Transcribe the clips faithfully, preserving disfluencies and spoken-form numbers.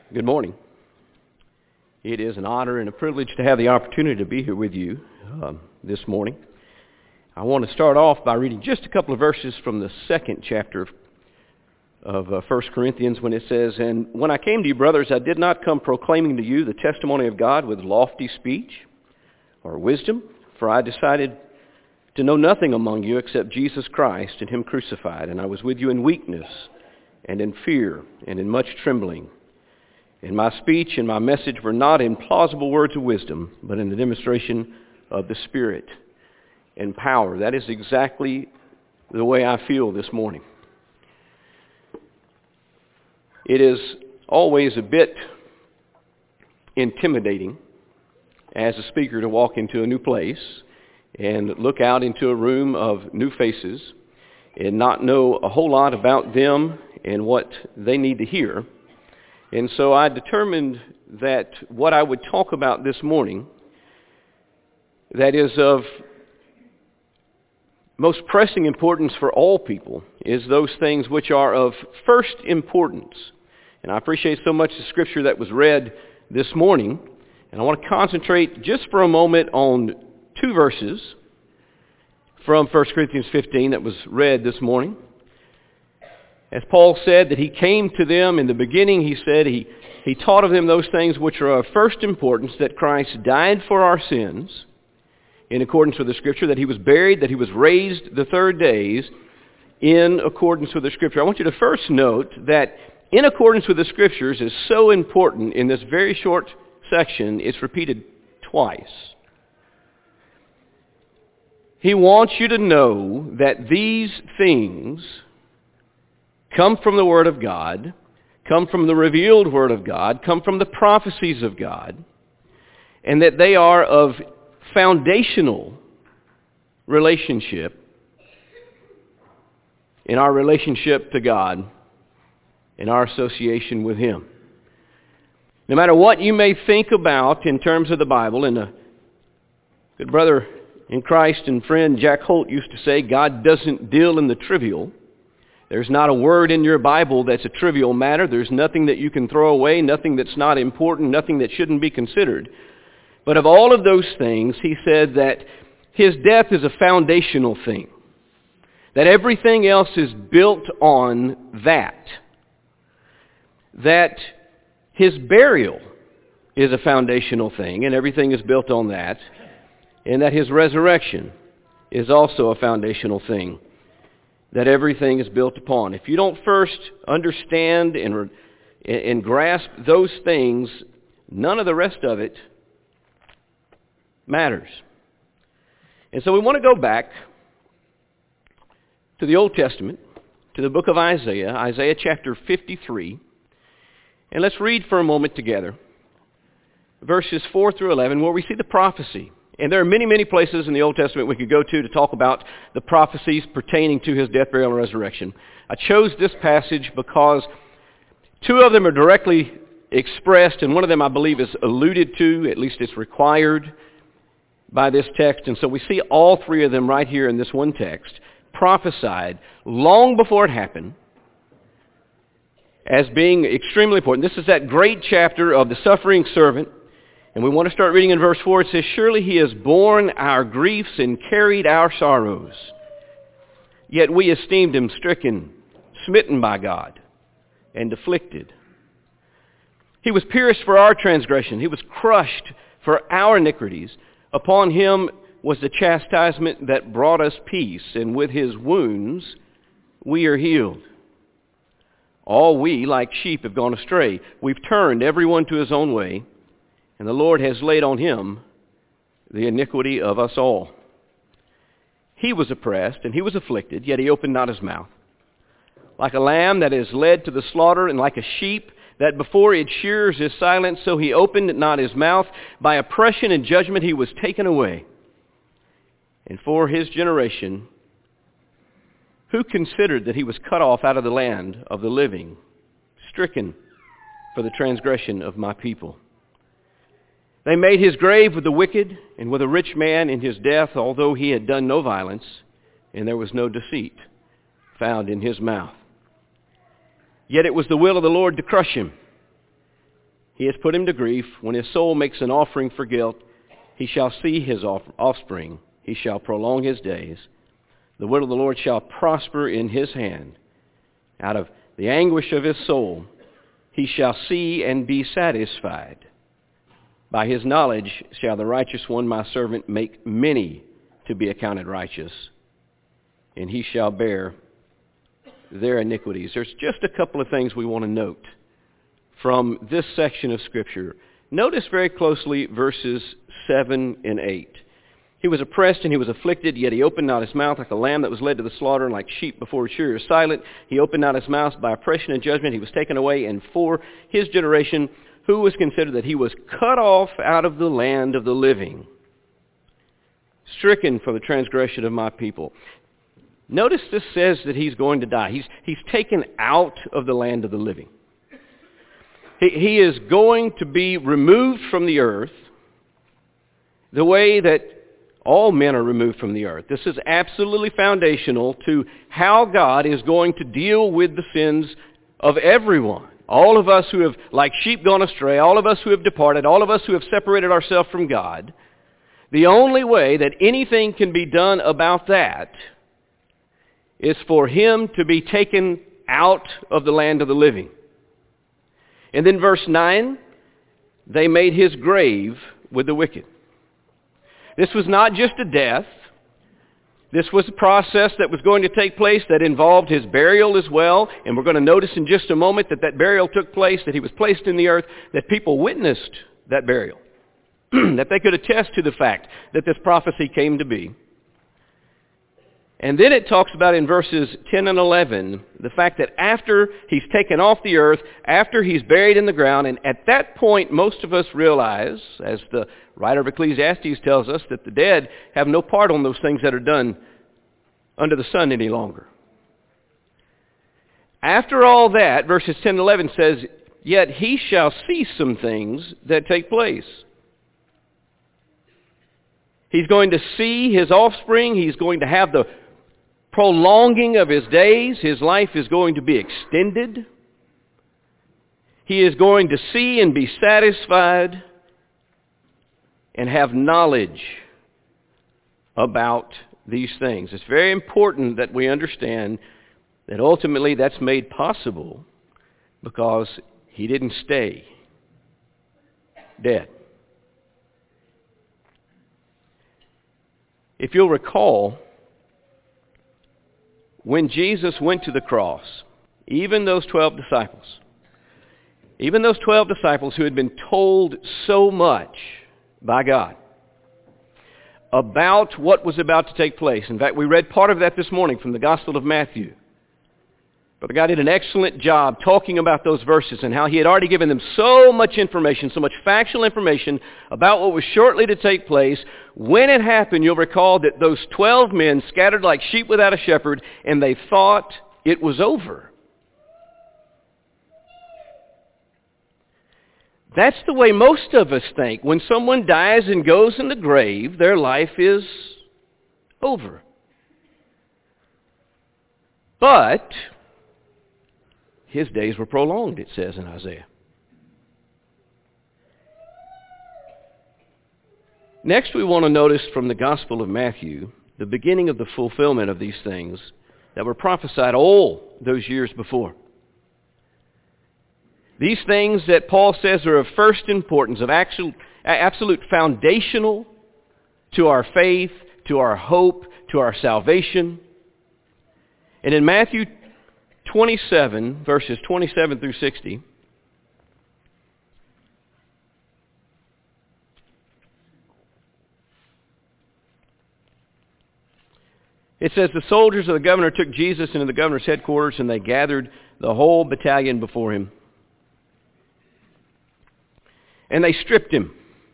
Good morning. It is an honor and a privilege to have the opportunity to be here with you um, this morning. I want to start off by reading just a couple of verses from the second chapter of, of uh, First Corinthians when it says, "And when I came to you, brothers, I did not come proclaiming to you the testimony of God with lofty speech or wisdom, for I decided to know nothing among you except Jesus Christ and Him crucified. And I was with you in weakness and in fear and in much trembling. And my speech and my message were not in plausible words of wisdom, but in the demonstration of the Spirit and power." That is exactly the way I feel this morning. It is always a bit intimidating as a speaker to walk into a new place and look out into a room of new faces and not know a whole lot about them and what they need to hear. And so I determined that what I would talk about this morning that is of most pressing importance for all people is those things which are of first importance. And I appreciate so much the scripture that was read this morning. And I want to concentrate just for a moment on two verses from First Corinthians fifteen that was read this morning. As Paul said that he came to them in the beginning, he said he, he taught of them those things which are of first importance, that Christ died for our sins in accordance with the Scripture, that He was buried, that He was raised the third days in accordance with the Scripture. I want you to first note that in accordance with the Scriptures is so important in this very short section. It's repeated twice. He wants you to know that these things come from the Word of God, come from the revealed Word of God, come from the prophecies of God, and that they are of foundational relationship in our relationship to God, in our association with Him. No matter what you may think about in terms of the Bible, and a good brother in Christ and friend Jack Holt used to say, God doesn't deal in the trivial. There's not a word in your Bible that's a trivial matter. There's nothing that you can throw away, nothing that's not important, nothing that shouldn't be considered. But of all of those things, he said that His death is a foundational thing. That everything else is built on that. That His burial is a foundational thing, and everything is built on that. And that His resurrection is also a foundational thing that everything is built upon. If you don't first understand and, and grasp those things, none of the rest of it matters. And so we want to go back to the Old Testament, to the book of Isaiah, Isaiah chapter fifty-three, and let's read for a moment together verses four through eleven, where we see the prophecy. And there are many, many places in the Old Testament we could go to to talk about the prophecies pertaining to His death, burial, and resurrection. I chose this passage because two of them are directly expressed, and one of them I believe is alluded to, at least it's required by this text. And so we see all three of them right here in this one text, prophesied long before it happened as being extremely important. This is that great chapter of the suffering servant. And we want to start reading in verse four. It says, "Surely He has borne our griefs and carried our sorrows. Yet we esteemed Him stricken, smitten by God, and afflicted. He was pierced for our transgression. He was crushed for our iniquities. Upon Him was the chastisement that brought us peace, and with His wounds we are healed. All we, like sheep, have gone astray. We've turned everyone to his own way, and the Lord has laid on Him the iniquity of us all. He was oppressed, and He was afflicted, yet He opened not His mouth. Like a lamb that is led to the slaughter, and like a sheep that before its shearers is silent, so He opened not His mouth. By oppression and judgment He was taken away. And for His generation, who considered that He was cut off out of the land of the living, stricken for the transgression of my people? They made His grave with the wicked and with a rich man in his death, although he had done no violence, and there was no deceit found in His mouth. Yet it was the will of the Lord to crush Him. He has put him to grief. When his soul makes an offering for guilt, he shall see his offspring. He shall prolong his days. The word of the Lord shall prosper in his hand. Out of the anguish of his soul, he shall see and be satisfied. By his knowledge shall the righteous one, my servant, make many to be accounted righteous, and he shall bear their iniquities. There's just a couple of things we want to note from this section of Scripture. Notice very closely verses seven and eight. He was oppressed and he was afflicted, yet he opened not his mouth. Like a lamb that was led to the slaughter, and like sheep before its shearer is silent, he opened not his mouth. By oppression and judgment he was taken away. And for his generation, who was considered that he was cut off out of the land of the living, stricken for the transgression of my people. Notice this says that he's going to die. He's, he's taken out of the land of the living. He, he is going to be removed from the earth the way that all men are removed from the earth. This is absolutely foundational to how God is going to deal with the sins of everyone. All of us who have, like sheep, gone astray, all of us who have departed, all of us who have separated ourselves from God. The only way that anything can be done about that is for him to be taken out of the land of the living. And then verse nine, they made his grave with the wicked. This was not just a death. This was a process that was going to take place that involved his burial as well. And we're going to notice in just a moment that that burial took place, that he was placed in the earth, that people witnessed that burial, that they could attest to the fact that this prophecy came to be. And then it talks about in verses ten and eleven, the fact that after he's taken off the earth, after he's buried in the ground, and at that point most of us realize, as the writer of Ecclesiastes tells us, that the dead have no part on those things that are done under the sun any longer. After all that, verses ten and eleven says, yet he shall see some things that take place. He's going to see his offspring. He's going to have the prolonging of his days. His life is going to be extended. He is going to see and be satisfied and have knowledge about these things. It's very important that we understand that ultimately that's made possible because he didn't stay dead. If you'll recall, when Jesus went to the cross, even those twelve disciples, even those twelve disciples who had been told so much by God about what was about to take place. In fact, we read part of that this morning from the Gospel of Matthew. Brother God did an excellent job talking about those verses and how he had already given them so much information, so much factual information about what was shortly to take place. When it happened, you'll recall that those twelve men scattered like sheep without a shepherd, and they thought it was over. That's the way most of us think. When someone dies and goes in the grave, their life is over. But his days were prolonged, it says in Isaiah. Next, we want to notice from the Gospel of Matthew the beginning of the fulfillment of these things that were prophesied all those years before. These things that Paul says are of first importance, of actual, absolute foundational to our faith, to our hope, to our salvation. And in Matthew twenty-seven, verses twenty-seven through sixty, it says, the soldiers of the governor took Jesus into the governor's headquarters, and they gathered the whole battalion before him. And they stripped him.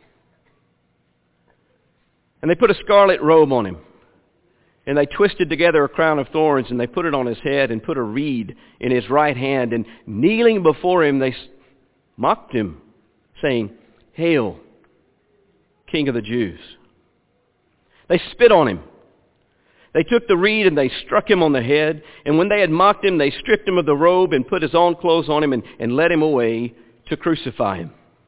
And they put a scarlet robe on him. And they twisted together a crown of thorns, and they put it on his head, and put a reed in his right hand. And kneeling before him, they mocked him, saying, Hail, King of the Jews. They spit on him. They took the reed and they struck him on the head. And when they had mocked him, they stripped him of the robe and put his own clothes on him and, and led him away to crucify him.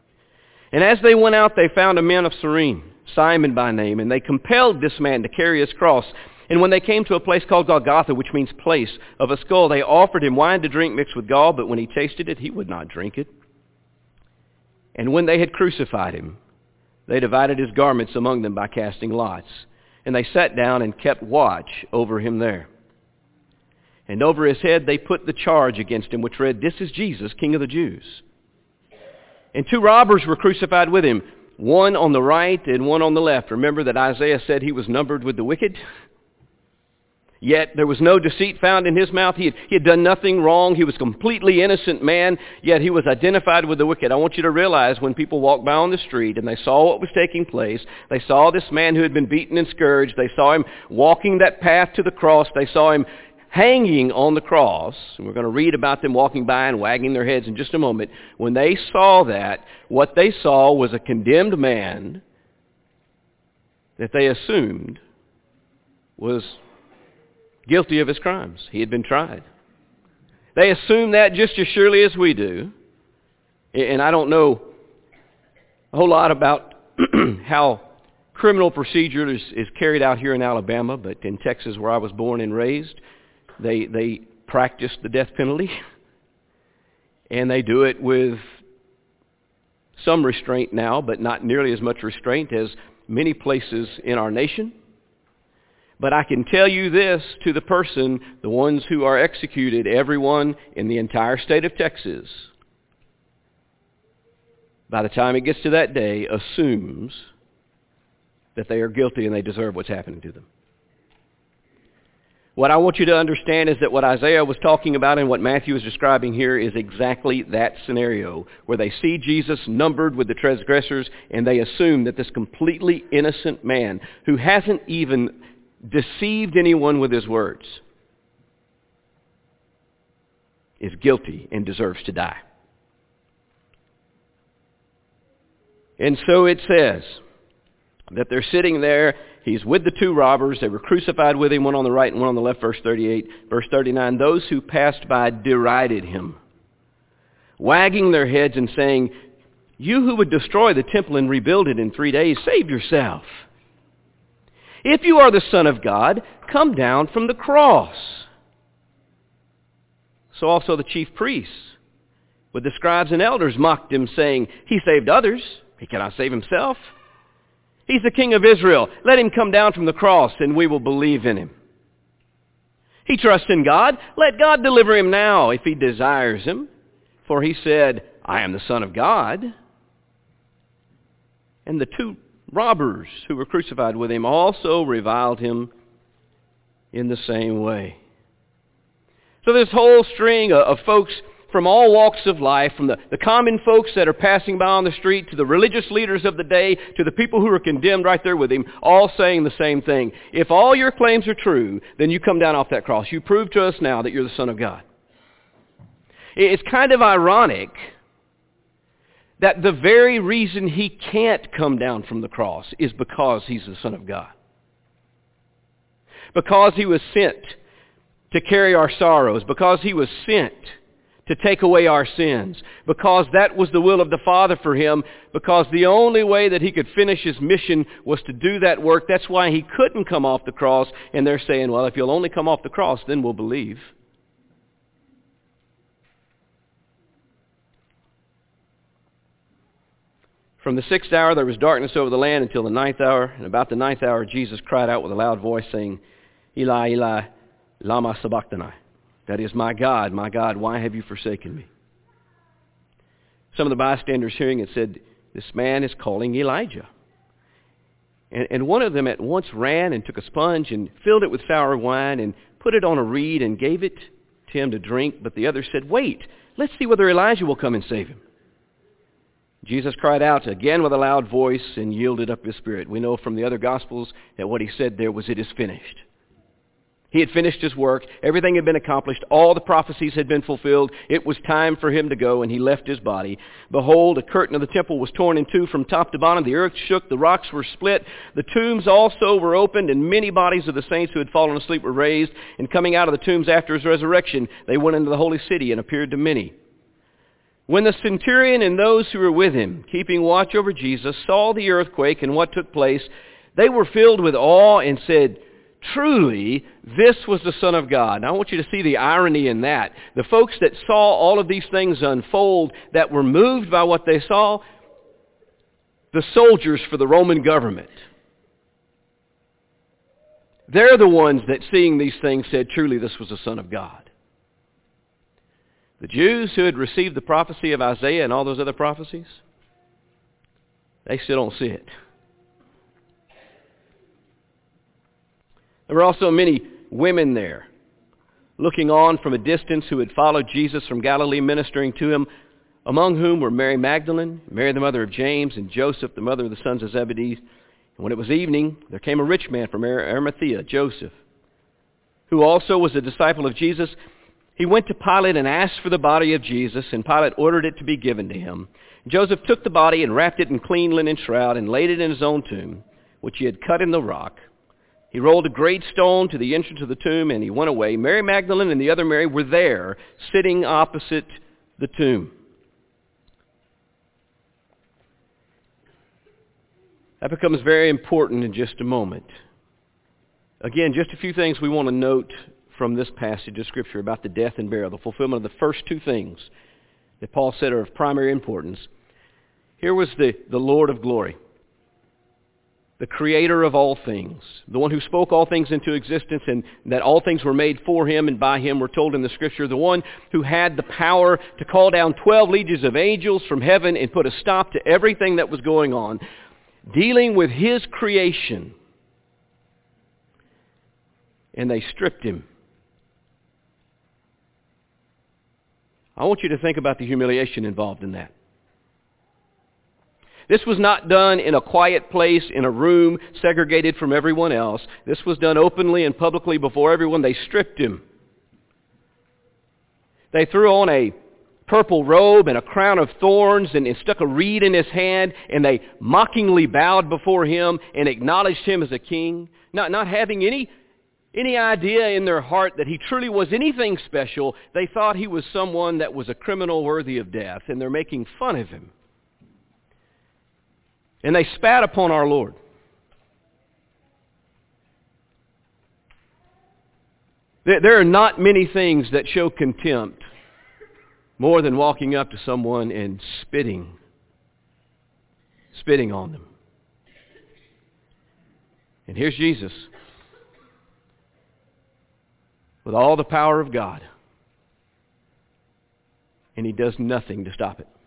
And as they went out, they found a man of Cyrene, Simon by name, and they compelled this man to carry his cross. And when they came to a place called Golgotha, which means place of a skull, they offered him wine to drink mixed with gall, but when he tasted it, he would not drink it. And when they had crucified him, they divided his garments among them by casting lots. And they sat down and kept watch over him there. And over his head they put the charge against him, which read, "This is Jesus, King of the Jews." And two robbers were crucified with him, one on the right and one on the left. Remember that Isaiah said he was numbered with the wicked? Yet there was no deceit found in his mouth. He had, he had done nothing wrong. He was a completely innocent man, yet he was identified with the wicked. I want you to realize when people walked by on the street and they saw what was taking place, they saw this man who had been beaten and scourged, they saw him walking that path to the cross, they saw him hanging on the cross, and we're going to read about them walking by and wagging their heads in just a moment. When they saw that, what they saw was a condemned man that they assumed was guilty of his crimes. He had been tried. They assume that just as surely as we do. And I don't know a whole lot about how criminal procedure is, is carried out here in Alabama, but in Texas where I was born and raised, they they practice the death penalty. And they do it with some restraint now, but not nearly as much restraint as many places in our nation. But I can tell you this to the person, the ones who are executed, everyone in the entire state of Texas, by the time it gets to that day, assumes that they are guilty and they deserve what's happening to them. What I want you to understand is that what Isaiah was talking about and what Matthew is describing here is exactly that scenario, where they see Jesus numbered with the transgressors and they assume that this completely innocent man who hasn't even deceived anyone with his words is guilty and deserves to die. And so it says that they're sitting there. He's with the two robbers. They were crucified with him, one on the right and one on the left, verse thirty-eight. Verse thirty-nine, those who passed by derided him, wagging their heads and saying, "You who would destroy the temple and rebuild it in three days, save yourself. If you are the Son of God, come down from the cross." So also the chief priests with the scribes and elders mocked him, saying, "He saved others. He cannot save himself. He's the King of Israel. Let him come down from the cross, and we will believe in him. He trusts in God. Let God deliver him now if he desires him. For he said, I am the Son of God." And the two robbers who were crucified with him also reviled him in the same way. So this whole string of folks from all walks of life, from the, the common folks that are passing by on the street, to the religious leaders of the day, to the people who are condemned right there with him, all saying the same thing. If all your claims are true, then you come down off that cross. You prove to us now that you're the Son of God. It's kind of ironic that the very reason he can't come down from the cross is because he's the Son of God. Because he was sent to carry our sorrows. Because he was sent to take away our sins. Because that was the will of the Father for him. Because the only way that he could finish his mission was to do that work. That's why he couldn't come off the cross. And they're saying, well, if you'll only come off the cross, then we'll believe. From the sixth hour there was darkness over the land until the ninth hour. And about the ninth hour Jesus cried out with a loud voice, saying, Eli, Eli, lama sabachthani. That is, my God, my God, why have you forsaken me? Some of the bystanders hearing it said, this man is calling Elijah. And, and one of them at once ran and took a sponge and filled it with sour wine and put it on a reed and gave it to him to drink. But the other said, wait, let's see whether Elijah will come and save him. Jesus cried out again with a loud voice and yielded up his spirit. We know from the other Gospels that what he said there was, it is finished. He had finished his work. Everything had been accomplished. All the prophecies had been fulfilled. It was time for him to go, and he left his body. Behold, a curtain of the temple was torn in two from top to bottom. The earth shook. The rocks were split. The tombs also were opened, and many bodies of the saints who had fallen asleep were raised. And coming out of the tombs after his resurrection, they went into the holy city and appeared to many. When the centurion and those who were with him, keeping watch over Jesus, saw the earthquake and what took place, they were filled with awe and said, "Truly, this was the Son of God." Now, I want you to see the irony in that. The folks that saw all of these things unfold, that were moved by what they saw, the soldiers for the Roman government. They're the ones that, seeing these things, said, "Truly, this was the Son of God." The Jews who had received the prophecy of Isaiah and all those other prophecies, they still don't see it. There were also many women there, looking on from a distance, who had followed Jesus from Galilee, ministering to him, among whom were Mary Magdalene, Mary the mother of James, and Joseph, the mother of the sons of Zebedee. And when it was evening, there came a rich man from Arimathea, Joseph, who also was a disciple of Jesus. He went to Pilate and asked for the body of Jesus, and Pilate ordered it to be given to him. Joseph took the body and wrapped it in clean linen shroud and laid it in his own tomb, which he had cut in the rock. He rolled a great stone to the entrance of the tomb, and he went away. Mary Magdalene and the other Mary were there, sitting opposite the tomb. That becomes very important in just a moment. Again, just a few things we want to note from this passage of Scripture about the death and burial, the fulfillment of the first two things that Paul said are of primary importance. Here was the, the Lord of glory, the creator of all things, the one who spoke all things into existence, and that all things were made for him and by him, we're told in the Scripture, the one who had the power to call down twelve legions of angels from heaven and put a stop to everything that was going on, dealing with his creation. And they stripped him. I want you to think about the humiliation involved in that. This was not done in a quiet place, in a room segregated from everyone else. This was done openly and publicly before everyone. They stripped him. They threw on a purple robe and a crown of thorns and, and stuck a reed in his hand, and they mockingly bowed before him and acknowledged him as a king, not, not having any Any idea in their heart that he truly was anything special. They thought he was someone that was a criminal worthy of death, and they're making fun of him. And they spat upon our Lord. There are not many things that show contempt more than walking up to someone and spitting, spitting on them. And here's Jesus, with all the power of God, and he does nothing to stop it.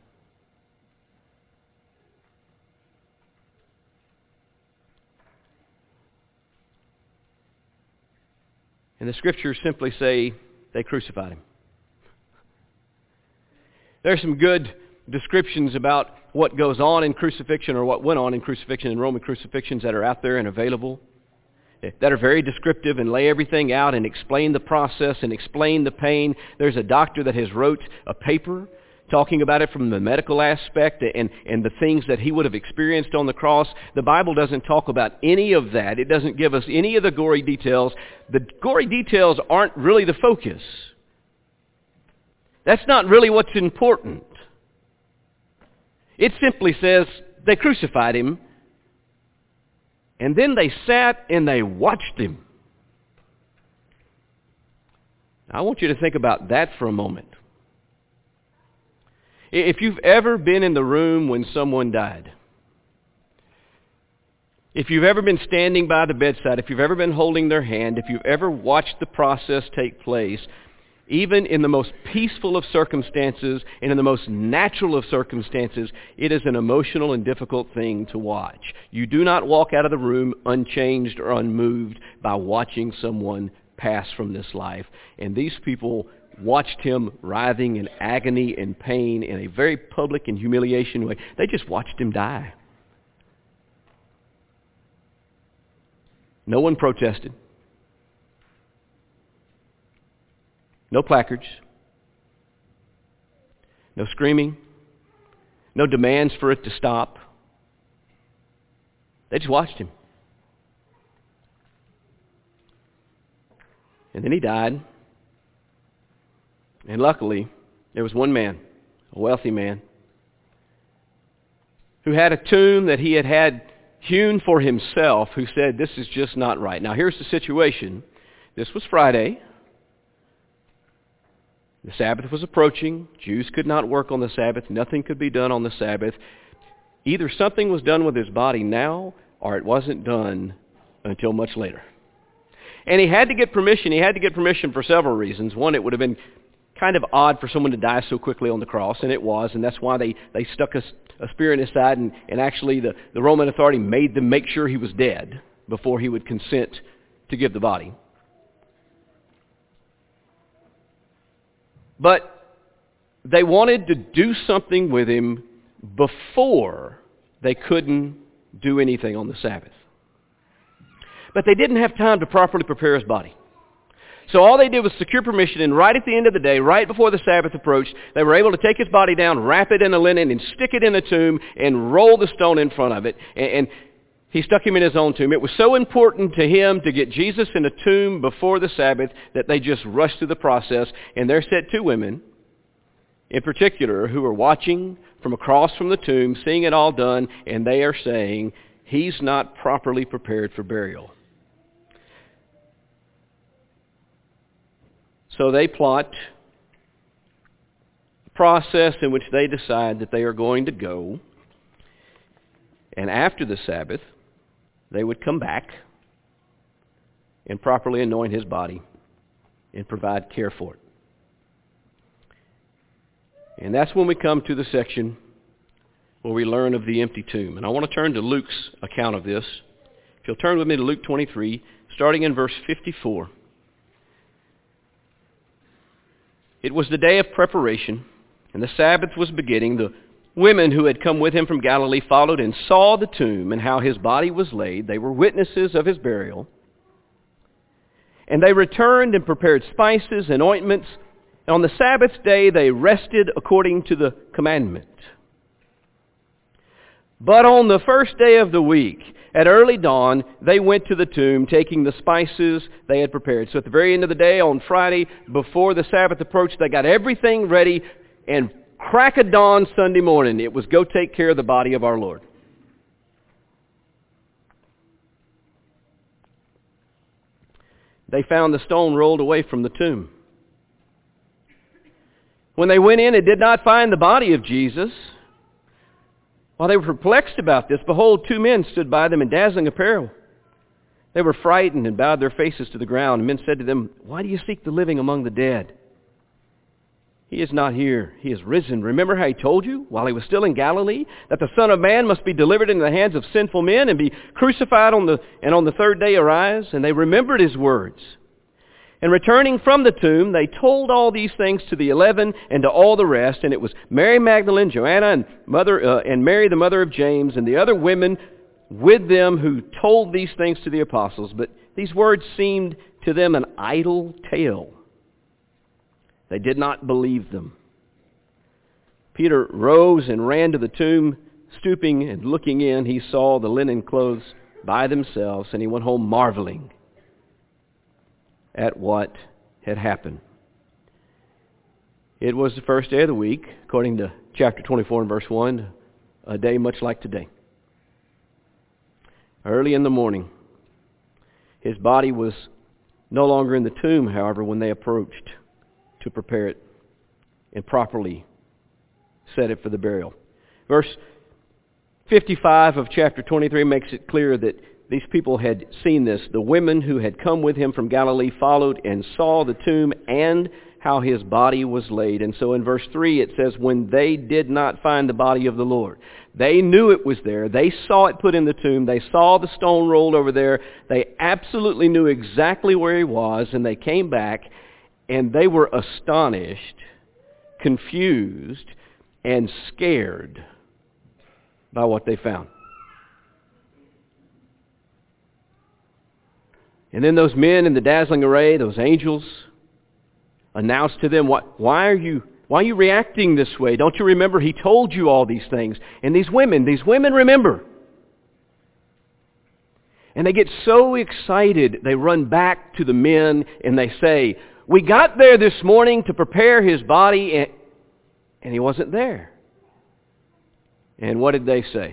And the Scriptures simply say they crucified him. There are some good descriptions about what goes on in crucifixion, or what went on in crucifixion and Roman crucifixions, that are out there and available, that are very descriptive and lay everything out and explain the process and explain the pain. There's a doctor that has wrote a paper talking about it from the medical aspect and, and the things that he would have experienced on the cross. The Bible doesn't talk about any of that. It doesn't give us any of the gory details. The gory details aren't really the focus. That's not really what's important. It simply says they crucified him, and then they sat and they watched him. Now, I want you to think about that for a moment. If you've ever been in the room when someone died, if you've ever been standing by the bedside, if you've ever been holding their hand, if you've ever watched the process take place, even in the most peaceful of circumstances and in the most natural of circumstances, it is an emotional and difficult thing to watch. You do not walk out of the room unchanged or unmoved by watching someone pass from this life. And these people watched him writhing in agony and pain in a very public and humiliation way. They just watched him die. No one protested. No placards. No screaming. No demands for it to stop. They just watched him. And then he died. And luckily, there was one man, a wealthy man, who had a tomb that he had had hewn for himself, who said, this is just not right. Now here's the situation. This was Friday. The Sabbath was approaching. Jews could not work on the Sabbath. Nothing could be done on the Sabbath. Either something was done with his body now, or it wasn't done until much later. And he had to get permission. He had to get permission for several reasons. One, it would have been kind of odd for someone to die so quickly on the cross, and it was, and that's why they, they stuck a, a spear in his side, and, and actually the, the Roman authority made them make sure he was dead before he would consent to give the body. But they wanted to do something with him before they couldn't do anything on the Sabbath. But they didn't have time to properly prepare his body. So all they did was secure permission, and right at the end of the day, right before the Sabbath approached, they were able to take his body down, wrap it in a linen, and stick it in a tomb, and roll the stone in front of it. And, and he stuck him in his own tomb. It was so important to him to get Jesus in a tomb before the Sabbath that they just rushed through the process. And there sat two women, in particular, who were watching from across from the tomb, seeing it all done, and they are saying, he's not properly prepared for burial. So they plot a process in which they decide that they are going to go, and after the Sabbath, they would come back and properly anoint his body and provide care for it. And that's when we come to the section where we learn of the empty tomb. And I want to turn to Luke's account of this. If you'll turn with me to Luke twenty-three, starting in verse fifty-four. It was the day of preparation, and the Sabbath was beginning. The women who had come with him from Galilee followed and saw the tomb and how his body was laid. They were witnesses of his burial. And they returned and prepared spices and ointments. And on the Sabbath day they rested according to the commandment. But on the first day of the week, at early dawn, they went to the tomb, taking the spices they had prepared. So at the very end of the day, on Friday, before the Sabbath approached, they got everything ready, and crack of dawn Sunday morning, it was go take care of the body of our Lord. They found the stone rolled away from the tomb. When they went in and did not find the body of Jesus, while they were perplexed about this, behold, two men stood by them in dazzling apparel. They were frightened and bowed their faces to the ground. And men said to them, why do you seek the living among the dead? He is not here. He is risen. Remember how he told you, while he was still in Galilee, that the Son of Man must be delivered into the hands of sinful men and be crucified on the, and on the third day arise? And they remembered his words. And returning from the tomb, they told all these things to the eleven and to all the rest. And it was Mary Magdalene, Joanna, and mother, uh, and Mary, the mother of James, and the other women with them who told these things to the apostles. But these words seemed to them an idle tale. They did not believe them. Peter rose and ran to the tomb. Stooping and looking in, he saw the linen clothes by themselves, and he went home marveling at what had happened. It was the first day of the week, according to chapter twenty-four and verse one, a day much like today. Early in the morning, his body was no longer in the tomb, however, when they approached to prepare it and properly set it for the burial. Verse fifty-five of chapter twenty-three makes it clear that these people had seen this. The women who had come with him from Galilee followed and saw the tomb and how his body was laid. And so in verse three it says, when they did not find the body of the Lord. They knew it was there. They saw it put in the tomb. They saw the stone rolled over there. They absolutely knew exactly where he was. And they came back and they were astonished, confused, and scared by what they found. And then those men in the dazzling array, those angels, announced to them, what, why are you why are you reacting this way? Don't you remember he told you all these things? And these women, these women remember. And they get so excited, they run back to the men and they say, we got there this morning to prepare his body, and, And he wasn't there. And what did they say?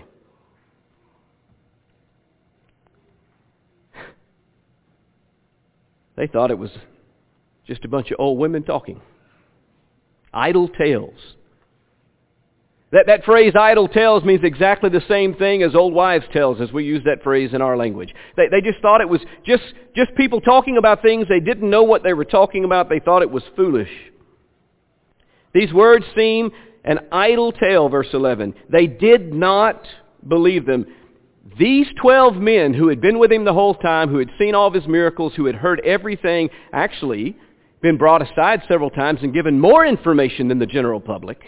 They thought it was just a bunch of old women talking. Idle tales. That, that phrase, idle tales, means exactly the same thing as old wives' tales, as we use that phrase in our language. They, they just thought it was just, just people talking about things. They didn't know what they were talking about. They thought it was foolish. These words seem an idle tale, verse eleven. They did not believe them. These twelve men who had been with him the whole time, who had seen all of his miracles, who had heard everything, actually been brought aside several times and given more information than the general public.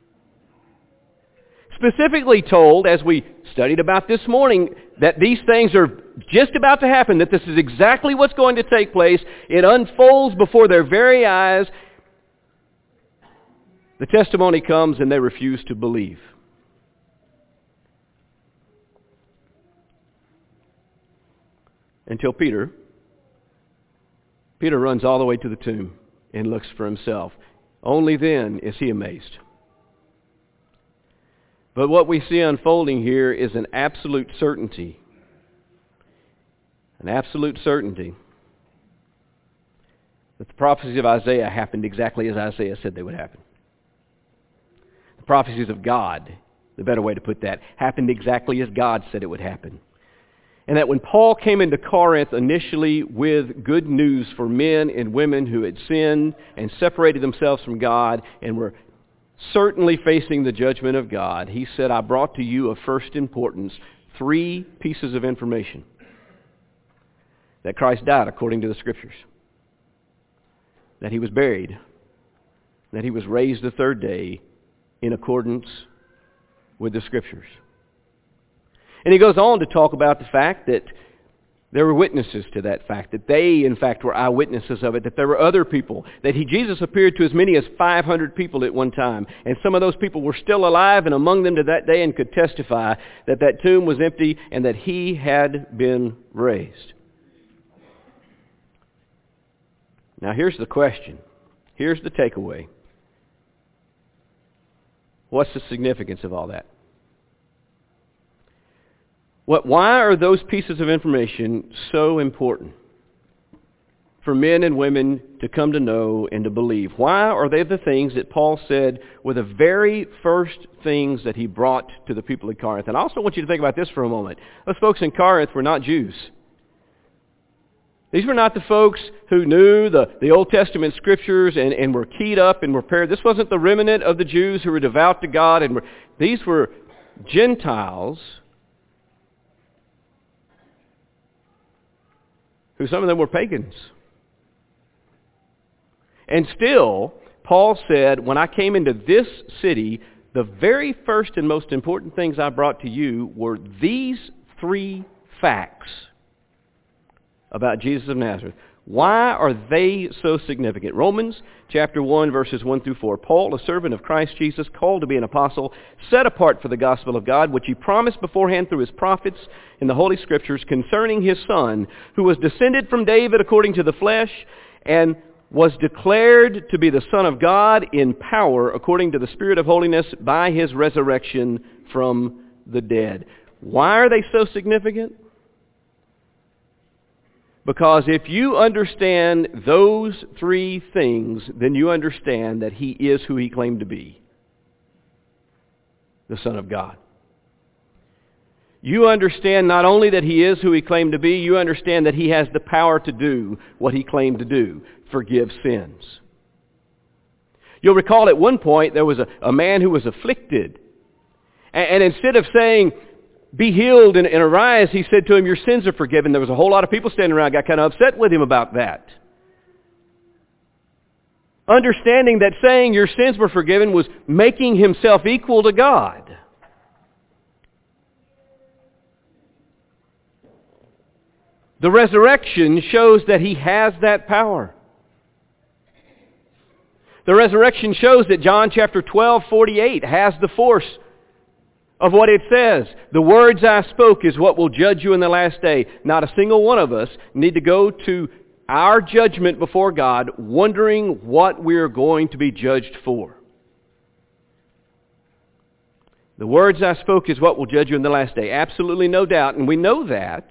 Specifically told, as we studied about this morning, that these things are just about to happen, that this is exactly what's going to take place. It unfolds before their very eyes. The testimony comes and they refuse to believe. Until Peter, Peter runs all the way to the tomb and looks for himself. Only then is he amazed. But what we see unfolding here is an absolute certainty. An absolute certainty that the prophecies of Isaiah happened exactly as Isaiah said they would happen. The prophecies of God, the better way to put that, happened exactly as God said it would happen. And that when Paul came into Corinth initially with good news for men and women who had sinned and separated themselves from God and were certainly facing the judgment of God, he said, I brought to you of first importance three pieces of information. That Christ died according to the Scriptures. That he was buried. That he was raised the third day in accordance with the Scriptures. And he goes on to talk about the fact that there were witnesses to that fact, that they, in fact, were eyewitnesses of it, that there were other people, that he, Jesus appeared to as many as five hundred people at one time. And some of those people were still alive and among them to that day and could testify that that tomb was empty and that he had been raised. Now here's the question. Here's the takeaway. What's the significance of all that? What, why are those pieces of information so important for men and women to come to know and to believe? Why are they the things that Paul said were the very first things that he brought to the people of Corinth? And I also want you to think about this for a moment. Those folks in Corinth were not Jews. These were not the folks who knew the, the Old Testament Scriptures and, and were keyed up and were prepared. This wasn't the remnant of the Jews who were devout to God. And were, these were Gentiles who some of them were pagans. And still, Paul said, when I came into this city, the very first and most important things I brought to you were these three facts about Jesus of Nazareth. Why are they so significant? Romans chapter one, verses one through four. Paul, a servant of Christ Jesus, called to be an apostle, set apart for the gospel of God, which he promised beforehand through his prophets in the Holy Scriptures concerning his Son, who was descended from David according to the flesh, and was declared to be the Son of God in power according to the Spirit of holiness by his resurrection from the dead. Why are they so significant? Because if you understand those three things, then you understand that he is who he claimed to be, the Son of God. You understand not only that he is who he claimed to be, you understand that he has the power to do what he claimed to do, forgive sins. You'll recall at one point there was a, a man who was afflicted. And, and instead of saying, be healed and, and arise, he said to him, your sins are forgiven. There was a whole lot of people standing around, got kind of upset with him about that. Understanding that saying your sins were forgiven was making himself equal to God. The resurrection shows that he has that power. The resurrection shows that John chapter twelve, forty-eight has the force of what it says. The words I spoke is what will judge you in the last day. Not a single one of us need to go to our judgment before God wondering what we're going to be judged for. The words I spoke is what will judge you in the last day. Absolutely no doubt. And we know that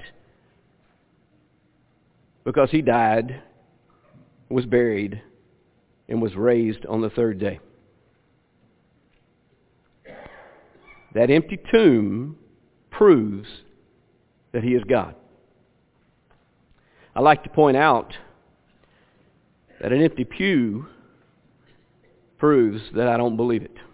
because he died, was buried, and was raised on the third day. That empty tomb proves that he is God. I like to point out that an empty pew proves that I don't believe it.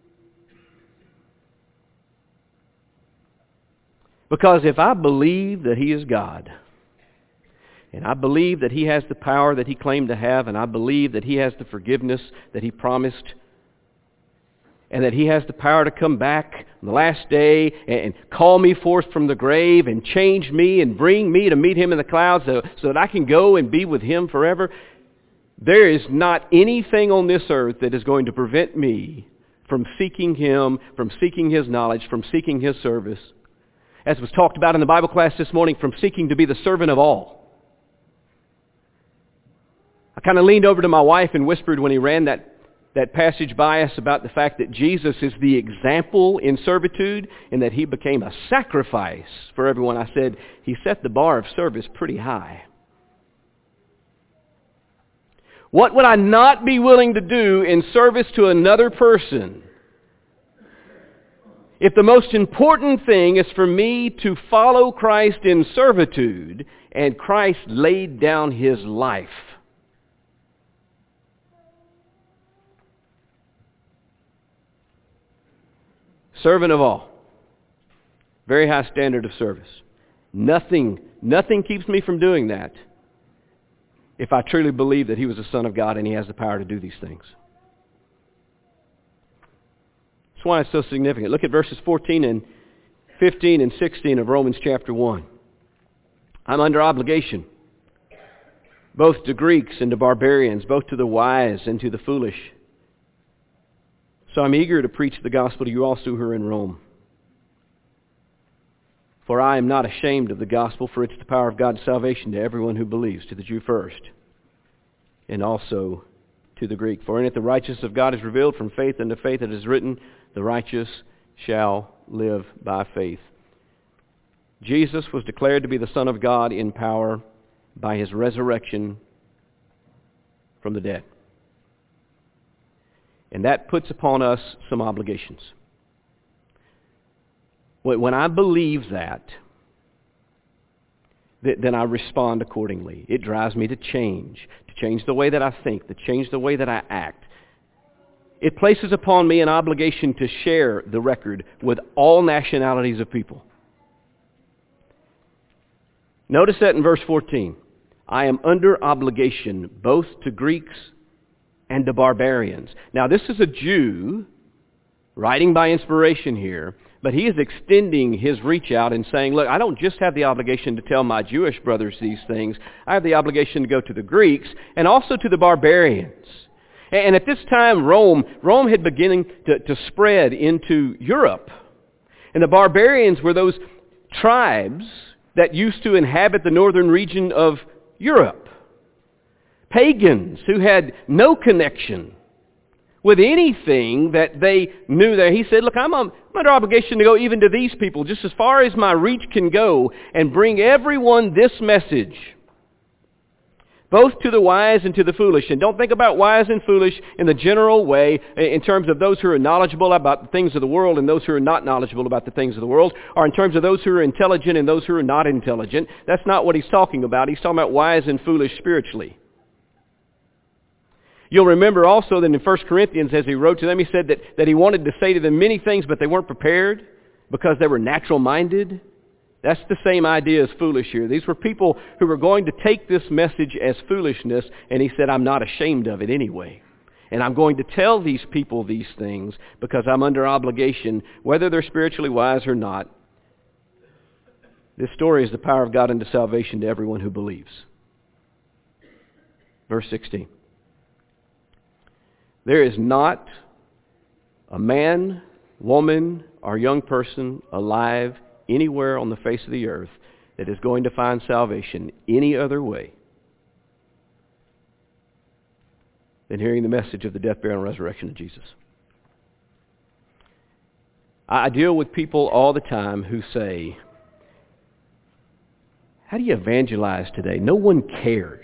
Because if I believe that he is God, and I believe that he has the power that he claimed to have, and I believe that he has the forgiveness that he promised, and that he has the power to come back on the last day and call me forth from the grave and change me and bring me to meet him in the clouds so, so that I can go and be with him forever, there is not anything on this earth that is going to prevent me from seeking him, from seeking his knowledge, from seeking his service, as was talked about in the Bible class this morning, from seeking to be the servant of all. I kind of leaned over to my wife and whispered when he ran that, that passage by us about the fact that Jesus is the example in servitude and that he became a sacrifice for everyone. I said, he set the bar of service pretty high. What would I not be willing to do in service to another person if the most important thing is for me to follow Christ in servitude and Christ laid down his life? Servant of all. Very high standard of service. Nothing, nothing keeps me from doing that if I truly believe that he was the Son of God and he has the power to do these things. That's why it's so significant. Look at verses fourteen and fifteen and sixteen of Romans chapter one. I'm under obligation, both to Greeks and to barbarians, both to the wise and to the foolish. So I'm eager to preach the gospel to you also who are in Rome. For I am not ashamed of the gospel, for it's the power of God's salvation to everyone who believes, to the Jew first, and also to the Greek. For in it the righteousness of God is revealed from faith unto faith. It is written, the righteous shall live by faith. Jesus was declared to be the Son of God in power by his resurrection from the dead. And that puts upon us some obligations. When I believe that, then I respond accordingly. It drives me to change, to change the way that I think, to change the way that I act. It places upon me an obligation to share the record with all nationalities of people. Notice that in verse fourteen. I am under obligation both to Greeks and to barbarians. Now this is a Jew writing by inspiration here, but he is extending his reach out and saying, look, I don't just have the obligation to tell my Jewish brothers these things. I have the obligation to go to the Greeks and also to the barbarians. And at this time, Rome, Rome had beginning to, to spread into Europe. And the barbarians were those tribes that used to inhabit the northern region of Europe. Pagans who had no connection with anything that they knew there. He said, look, I'm, I'm under obligation to go even to these people, just as far as my reach can go, and bring everyone this message, both to the wise and to the foolish. And don't think about wise and foolish in the general way, in terms of those who are knowledgeable about the things of the world and those who are not knowledgeable about the things of the world, or in terms of those who are intelligent and those who are not intelligent. That's not what he's talking about. He's talking about wise and foolish spiritually. You'll remember also that in First Corinthians, as he wrote to them, he said that, that he wanted to say to them many things, but they weren't prepared because they were natural-minded. That's the same idea as foolish here. These were people who were going to take this message as foolishness, and he said, I'm not ashamed of it anyway. And I'm going to tell these people these things because I'm under obligation, whether they're spiritually wise or not. This story is the power of God unto salvation to everyone who believes. Verse sixteen. There is not a man, woman, or young person alive anywhere on the face of the earth that is going to find salvation any other way than hearing the message of the death, burial, and resurrection of Jesus. I deal with people all the time who say, how do you evangelize today? No one cares.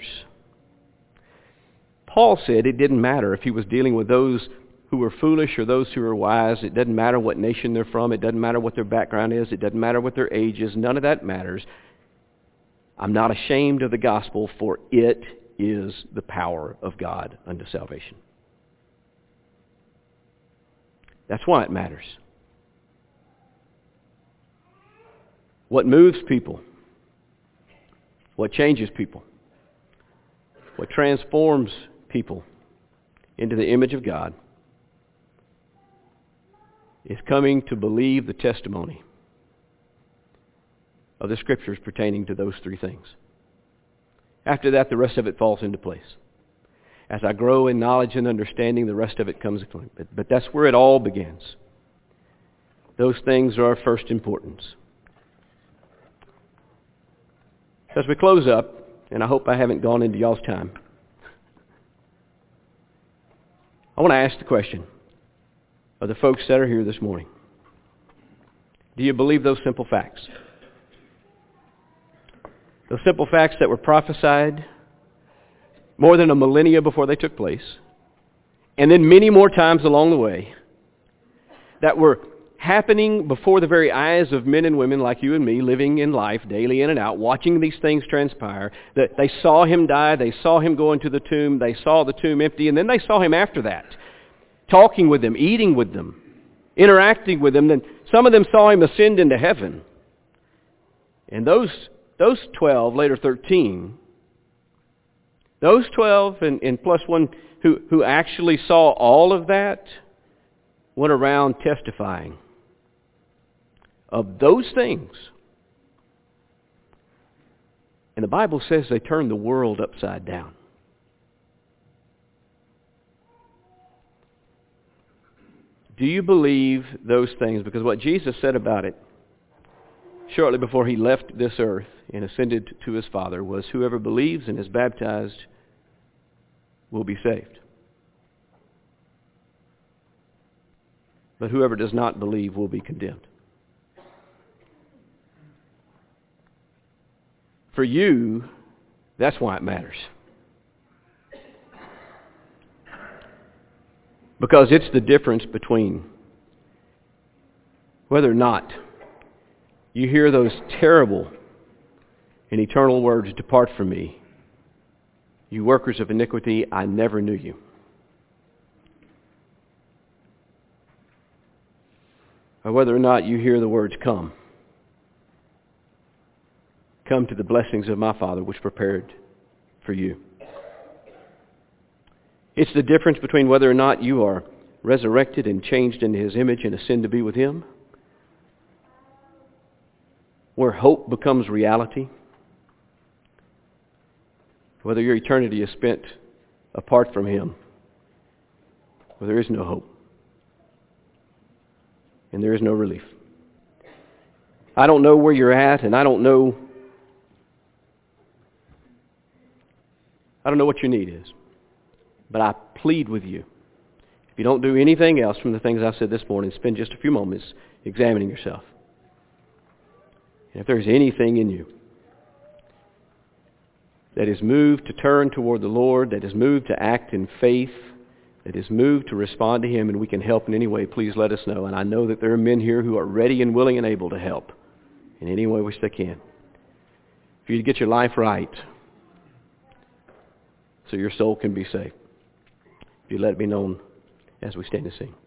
Paul said it didn't matter if he was dealing with those who were foolish or those who were wise. It doesn't matter what nation they're from. It doesn't matter what their background is. It doesn't matter what their age is. None of that matters. I'm not ashamed of the gospel, for it is the power of God unto salvation. That's why it matters. What moves people, what changes people, what transforms people into the image of God is coming to believe the testimony of the Scriptures pertaining to those three things. After that, the rest of it falls into place. As I grow in knowledge and understanding, the rest of it comes. But, but that's where it all begins. Those things are of first importance. As we close up, and I hope I haven't gone into y'all's time, I want to ask the question of the folks that are here this morning. Do you believe those simple facts? Those simple facts that were prophesied more than a millennia before they took place, and then many more times along the way, that were happening before the very eyes of men and women like you and me, living in life daily in and out, watching these things transpire. That they saw him die, they saw him go into the tomb, they saw the tomb empty, and then they saw him after that, talking with them, eating with them, interacting with them. Then some of them saw him ascend into heaven. And those those twelve, later thirteen, those twelve and, and plus one who, who actually saw all of that went around testifying of those things. And the Bible says they turned the world upside down. Do you believe those things? Because what Jesus said about it shortly before he left this earth and ascended to his Father was, whoever believes and is baptized will be saved. But whoever does not believe will be condemned. For you, that's why it matters. Because it's the difference between whether or not you hear those terrible and eternal words, "Depart from me, you workers of iniquity, I never knew you." Or whether or not you hear the words, "Come. Come to the blessings of my Father, which prepared for you." It's the difference between whether or not you are resurrected and changed into his image and ascend to be with him, where hope becomes reality, whether your eternity is spent apart from him, where there is no hope and there is no relief. I don't know where you're at, and I don't know I don't know what your need is. But I plead with you, if you don't do anything else from the things I said this morning, spend just a few moments examining yourself. And if there's anything in you that is moved to turn toward the Lord, that is moved to act in faith, that is moved to respond to him, and we can help in any way, please let us know. And I know that there are men here who are ready and willing and able to help in any way which they can. For you to get your life right, so your soul can be saved. If you let it be known as we stand and sing.